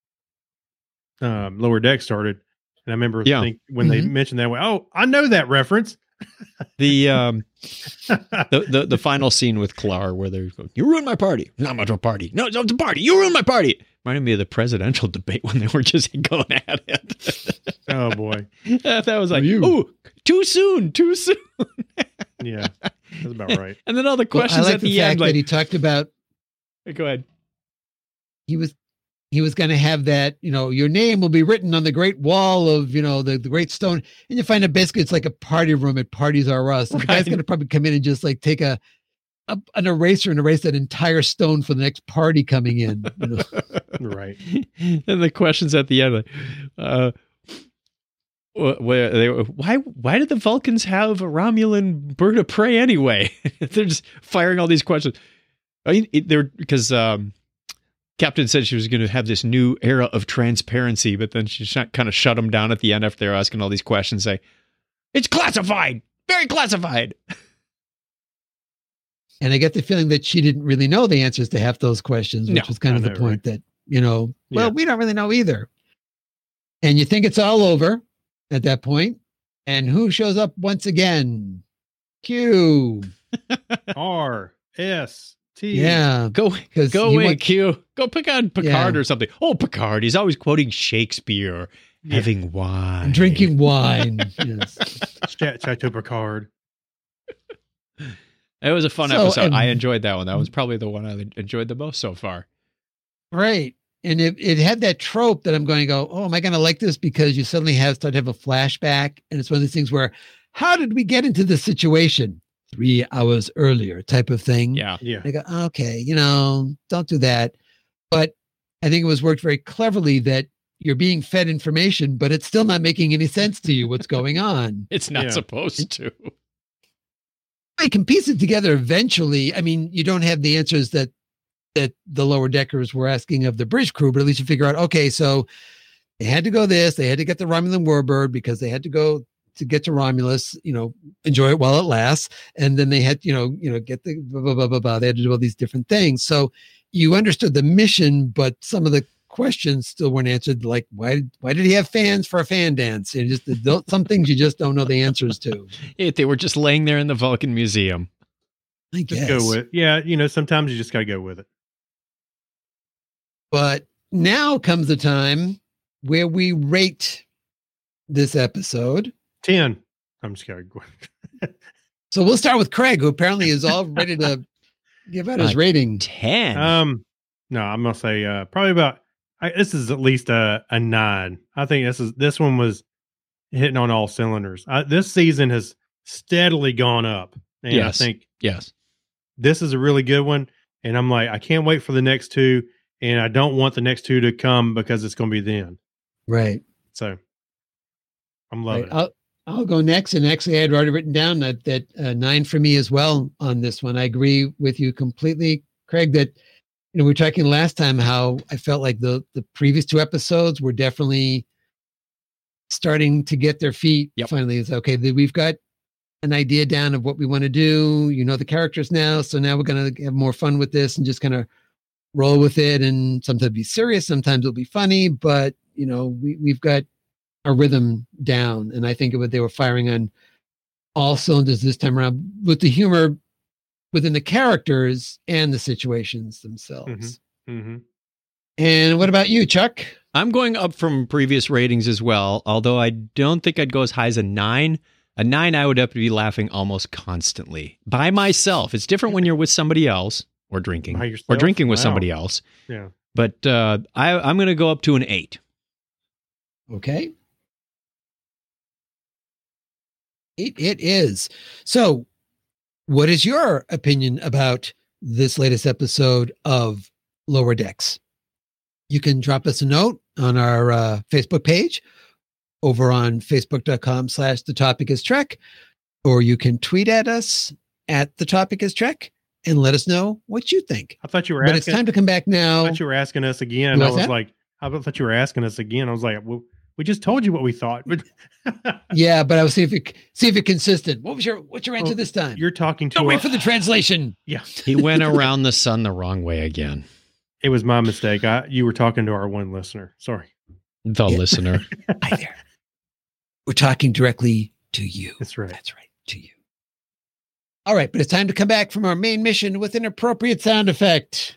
um, Lower Deck started, and I remember Yeah. think, when they Mhm. mentioned that, oh, I know that reference. The um the, the the final scene with Klar where they're going, you ruined my party. Not much of a party. No, it's a party. You ruined my party. Reminded me of the presidential debate when they were just going at it. Oh boy. that was like, you? oh, too soon, too soon. Yeah, that's about right. And then all the Well, I questions like at the, the, fact end, that like, he talked about go ahead. he was he was going to have that, you know, your name will be written on the great wall of, you know, the, the great stone. And you find out basically it's like a party room at Parties R Us. The guy's Right. going to probably come in and just like take a, a an eraser and erase that entire stone for the next party coming in. You know? Right. And the questions at the end, like, uh, wh- where they were, why why did the Vulcans have a Romulan bird of prey anyway? They're just firing all these questions. I mean, it, they're because um, Captain said she was going to have this new era of transparency, but then she shut, kind of shut them down at the end after they're asking all these questions. Say, it's classified, very classified. And I get the feeling that she didn't really know the answers to half those questions, which No, was kind I of the know, point that, you know, well, Yeah. we don't really know either. And you think it's all over at that point. And who shows up once again? Q. R S T. Yeah. Go Because go he away, went- Q. Go pick on Picard Yeah. or something. Oh, Picard. He's always quoting Shakespeare. Yeah. Having wine. drinking wine. Yes. Ch- Chateau Picard. It was a fun So, episode. and- I enjoyed that one. That was probably the one I enjoyed the most so far. Right. And it, it had that trope that I'm going to go, oh, am I going to like this? Because you suddenly have start to have a flashback. And it's one of these things where, how did we get into this situation? Three hours earlier type of thing. Yeah. Yeah. I go, okay, you know, don't do that. But I think it was worked very cleverly that you're being fed information, but it's still not making any sense to you what's going on. It's not Yeah. supposed to. I can piece it together eventually. I mean, you don't have the answers that that the lower deckers were asking of the bridge crew, but at least you figure out, okay, so They had to go this. They had to get the Romulan warbird because they had to go to get to Romulus, you know, enjoy it while it lasts. And then they had, you know, you know, get the blah, blah, blah, blah, blah. They had to do all these different things. So you understood the mission, but some of the questions still weren't answered. Like, why, why did he have fans for a fan dance? And just the, some things you just don't know the answers to. If they were just laying there in the Vulcan Museum. I Just guess. go with, yeah, you know, sometimes you just got to go with it. But now comes the time where we rate this episode. ten. I'm just kidding. So we'll start with Craig, who apparently is all ready to give out his Uh, rating. ten. Um, no, I'm gonna say uh, probably about. I, this is at least a, a nine. I think this is this one was hitting on all cylinders. I, this season has steadily gone up, and Yes. I think yes. this is a really good one. And I'm like, I can't wait for the next two, and I don't want the next two to come because it's going to be the end. Right. So I'm loving right. it. I'll, I'll go next. And actually, I had already written down that, that uh, nine for me as well on this one. I agree with you completely, Craig, that, you know, we were talking last time how I felt like the, the previous two episodes were definitely starting to get their feet. Yep. Finally, it's okay. We've got an idea down of what we want to do. You know, the characters now. So now we're going to have more fun with this and just kind of roll with it. And sometimes be serious. Sometimes it'll be funny, but you know, we, we've got a rhythm down. And I think it was, they were firing on all cylinders this time around with the humor within the characters and the situations themselves. Mm-hmm. And what about you, Chuck? I'm going up from previous ratings as well, although I don't think I'd go as high as a nine. A nine, I would have to be laughing almost constantly by myself. It's different when you're with somebody else or drinking By or yourself? drinking with Wow. somebody else. Yeah. But uh, I, I'm going to go up to an eight. Okay. It, it is. So what is your opinion about this latest episode of Lower Decks? You can drop us a note on our uh, Facebook page over on facebook.com slash the topic is Trek, or you can tweet at us at the topic is Trek and let us know what you think. I thought you were But asking. it's time to come back I now. thought you were asking us again. What's I was that? like, I thought you were asking us again. I was like, well, we just told you what we thought. But Yeah, but I was see if it see if it consistent. What was your what's your answer Well, this time? you're talking to Don't a- wait for the translation. Yeah, He went around the sun the wrong way again. it was my mistake. I you were talking to our one listener. Sorry. The Yeah. listener. Hi there. We're talking directly to you. That's right. That's right. To you. All right, but it's time to come back from our main mission with an appropriate sound effect.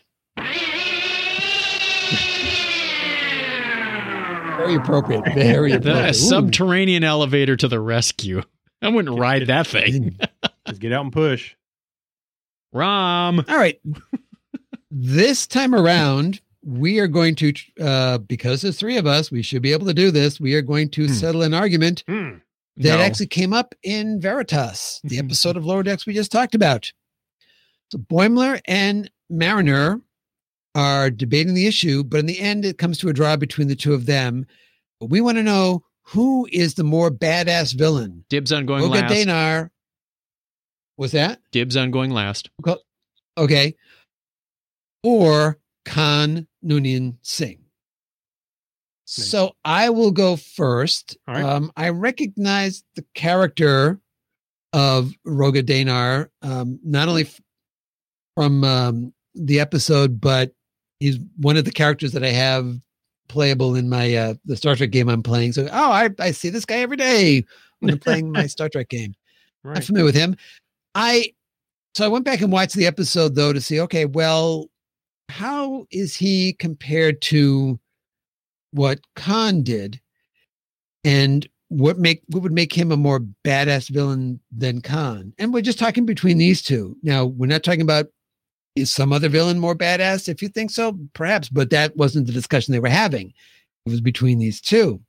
Very appropriate. Very appropriate. The Ooh. subterranean elevator to the rescue. I wouldn't ride that thing. Just get out and push. Rom. All right. This time around, we are going to, uh, because there's three of us, we should be able to do this. We are going to Hmm. settle an argument Hmm. that No. actually came up in Veritas, the episode of Lower Decks we just talked about. So Boimler and Mariner are debating the issue, but in the end, it comes to a draw between the two of them. But we want to know who is the more badass villain. Dibs on going Olga last. Danar. Was that? Dibs on going last. Okay. Or Khan Noonien Singh. So I will go first. All right. Um, I recognize the character of Roga Danar, um, not only f- from um, the episode, but he's one of the characters that I have playable in my uh, the Star Trek game I'm playing. So, oh, I, I see this guy every day when I'm playing my Star Trek game. I'm Right. familiar with him. I so I went back and watched the episode though to see, okay, well, how is he compared to what Khan did, and what make what would make him a more badass villain than Khan? And we're just talking between these two. Now, we're not talking about is some other villain more badass. If you think so, perhaps, but that wasn't the discussion they were having. It was between these two.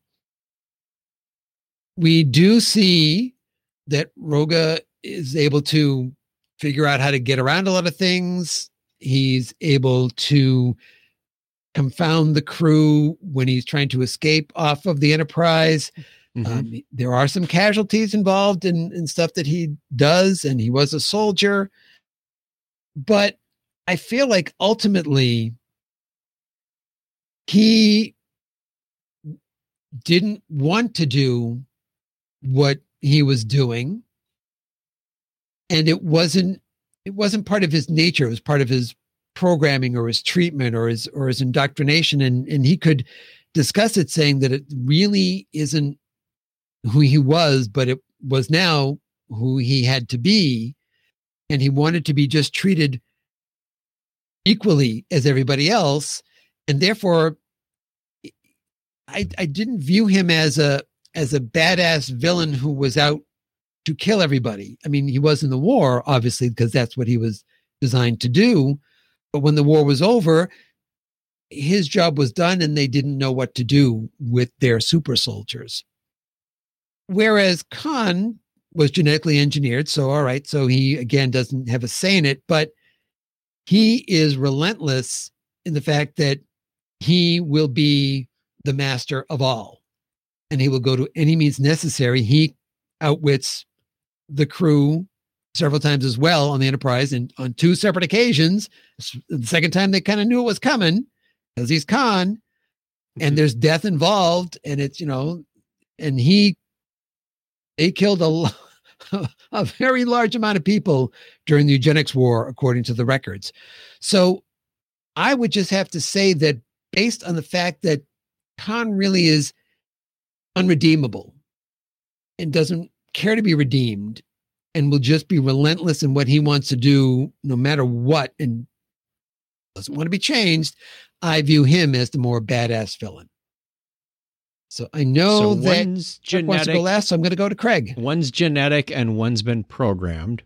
We do see that Roga is able to figure out how to get around a lot of things. He's able to confound the crew when he's trying to escape off of the Enterprise. Mhm. Um, there are some casualties involved in, in stuff that he does, and he was a soldier. But I feel like ultimately he didn't want to do what he was doing. And it wasn't, it wasn't part of his nature. It was part of his programming or his treatment or his, or his indoctrination. And, and he could discuss it saying that it really isn't who he was, but it was now who he had to be. And he wanted to be just treated equally as everybody else. And therefore, I, I didn't view him as a as a badass villain who was out to kill everybody. I mean, he was in the war, obviously, because that's what he was designed to do. But when the war was over, his job was done and they didn't know what to do with their super soldiers. Whereas Khan was genetically engineered. So, all right. So he, again, doesn't have a say in it, but he is relentless in the fact that he will be the master of all, and he will go to any means necessary. He outwits the crew several times as well on the Enterprise, and on two separate occasions. The second time they kind of knew it was coming because he's Khan, and there's death involved, and it's, you know, and he, they killed a, a very large amount of people during the eugenics war, according to the records. So I would just have to say that based on the fact that Khan really is unredeemable and doesn't care to be redeemed and will just be relentless in what he wants to do no matter what and doesn't want to be changed, I view him as the more badass villain. So I know So that one's Chuck wants to go genetic, last, so I'm going to go to Craig. one's genetic, and one's been programmed.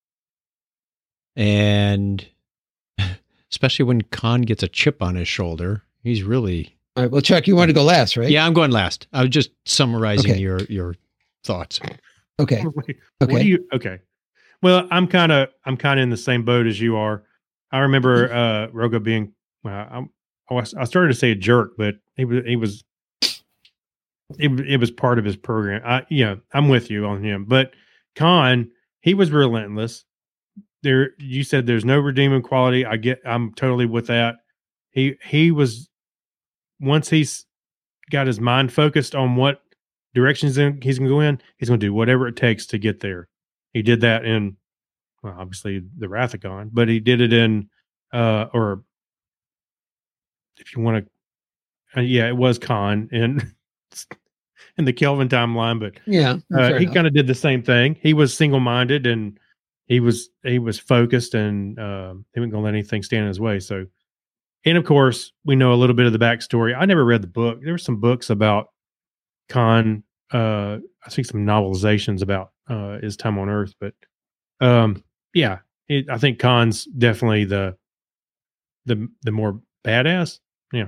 And especially when Khan gets a chip on his shoulder, he's really... All right, well, Chuck, you want to go last, right? Yeah, I'm going last. I was just summarizing Okay. your your thoughts. Okay. Wait, Okay. What do you? Okay. Well, I'm kind of I'm kind of in the same boat as you are. I remember uh, Roga being. Uh, I, I was- I started to say a jerk, but he was he was. It, it was part of his program. I yeah, I'm with you on him. But Khan, he was relentless. There, you said there's no redeeming quality. I get. I'm totally with that. He he was. Once he's got his mind focused on what directions in, he's going to go in, he's going to do whatever it takes to get there. He did that in, well, obviously the Wrath of Khan, but he did it in, uh, or if you want to, uh, yeah, it was Khan in in the Kelvin timeline, but Yeah. uh, fair he enough. kind of did the same thing. He was single minded and he was he was focused, and uh, he wasn't going to let anything stand in his way. So. And of course, we know a little bit of the backstory. I never read the book. There were some books about Khan. Uh, I think some novelizations about uh, his time on Earth. But um, yeah, it, I think Khan's definitely the the the more badass. Yeah.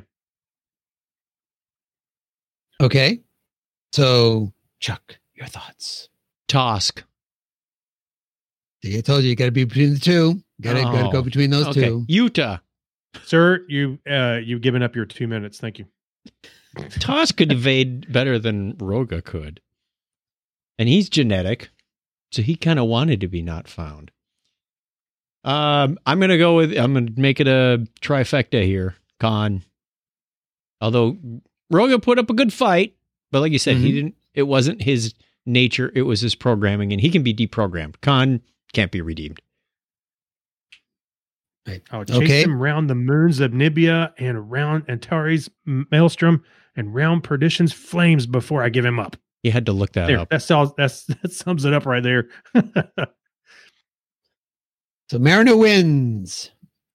Okay. So, Chuck, your thoughts. Tosk. See, I told you, you got to be between the two. Got to got to Oh, go between those Okay. two. Utah. Sir, you uh, you've given up your two minutes. Thank you. Tosk could evade better than Roga could. And he's genetic, so he kind of wanted to be not found. Um, I'm going to go with, I'm going to make it a trifecta here. Khan. Although Roga put up a good fight, but like you said, he Mhm. didn't, it wasn't his nature, it was his programming, and he can be deprogrammed. Khan can't be redeemed. I'll chase Okay. him round the moons of Nibia and around Antares maelstrom and round perdition's flames before I give him up. You had to look that There, up. that's all. That's that sums it up right there. So Mariner wins.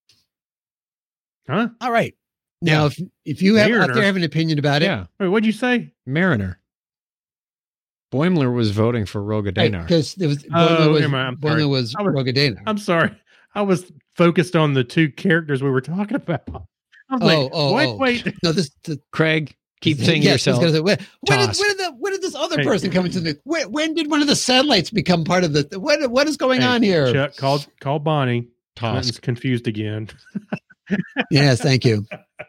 Huh? All right. Now, Yeah. if if you have out Mariner. there have an opinion about it, Yeah, Wait, what'd you say? Mariner. Boimler was voting for Roga Danar. because there was Oh, Boimler was, never mind, I'm sorry. Boimler was I was- Rogadena. I'm sorry. I was focused on the two characters we were talking about. I was Oh, like, oh, wait, oh. wait. No, this the, Craig, keep saying yes, I was yourself. gonna say, when, when, did, Tosk. when did the when did this other Hey. person come into the when, when did one of the satellites become part of the what what is going Hey, on here? Chuck, call, call Bonnie. Tosk. Clinton's confused again. Yes, thank you.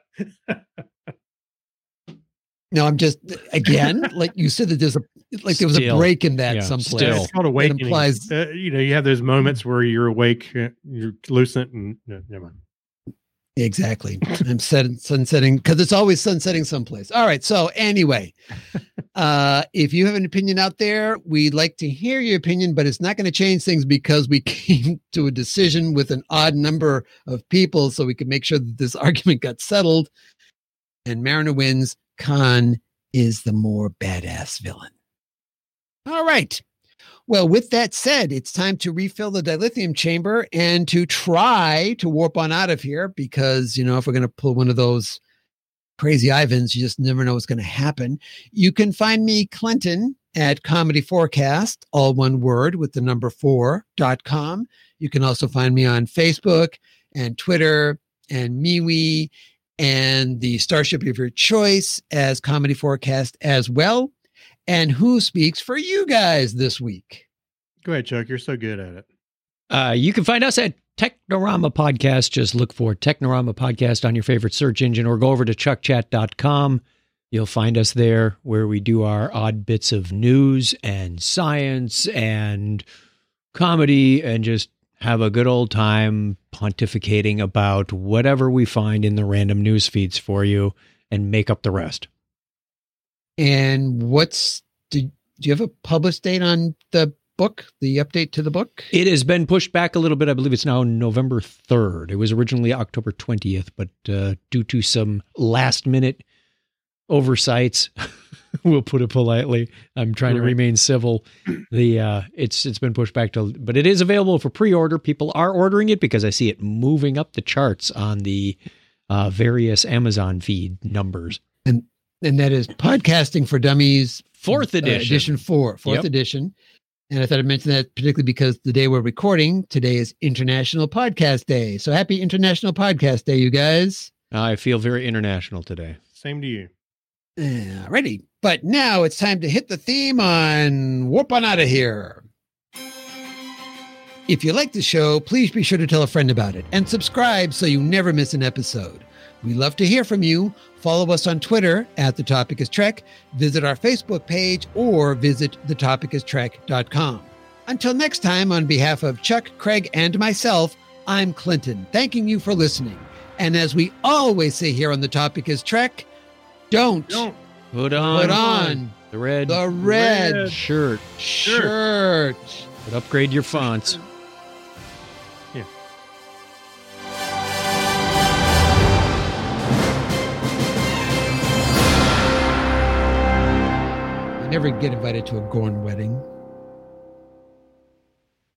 No, I'm just again, like you said that there's a like there was Still. a break in that Yeah, someplace. still. It's called awakening. implies- uh, you know, you have those moments where you're awake, uh, you're lucid, and no, never mind. Exactly. I'm setting, sunsetting because it's always sunsetting someplace. All right. So anyway, uh, if you have an opinion out there, we'd like to hear your opinion, but it's not going to change things because we came to a decision with an odd number of people so we could make sure that this argument got settled. And Mariner wins. Khan is the more badass villain. All right. Well, with that said, it's time to refill the dilithium chamber and to try to warp on out of here because, you know, if we're going to pull one of those crazy Ivans, you just never know what's going to happen. You can find me, Clinton, at Comedy Forecast, all one word with the number four dot com. You can also find me on Facebook and Twitter and MeWe and the Starship of your choice as Comedy Forecast as well. And who speaks for you guys this week? Go ahead, Chuck. You're so good at it. Uh, you can find us at Technorama Podcast. Just look for Technorama Podcast on your favorite search engine or go over to chuck chat dot com. You'll find us there where we do our odd bits of news and science and comedy and just have a good old time pontificating about whatever we find in the random news feeds for you and make up the rest. And what's, do, do you have a published date on the book, the update to the book? It has been pushed back a little bit. I believe it's now November third. It was originally October twentieth, but uh, due to some last minute oversights, we'll put it politely. I'm trying right. to remain civil. The uh, it's it's been pushed back to, but it is available for pre-order. People are ordering it because I see it moving up the charts on the uh, various Amazon feed numbers. And and that is Podcasting for Dummies, fourth edition, uh, edition four, fourth yep. edition. And I thought I'd mention that particularly because the day we're recording today is International Podcast Day. So happy International Podcast Day, you guys. I feel very international today. Same to you. Uh, ready. But now it's time to hit the theme on Warp On Out of Here. If you like the show, please be sure to tell a friend about it and subscribe so you never miss an episode. We love to hear from you. Follow us on Twitter at The Topic is Trek, visit our Facebook page, or visit the topic is trek dot com. Until next time, on behalf of Chuck, Craig, and myself, I'm Clinton, thanking you for listening. And as we always say here on The Topic is Trek, don't, don't put on, put on the red, the red, red shirt. shirt. But upgrade your fonts. Yeah. I never get invited to a Gorn wedding.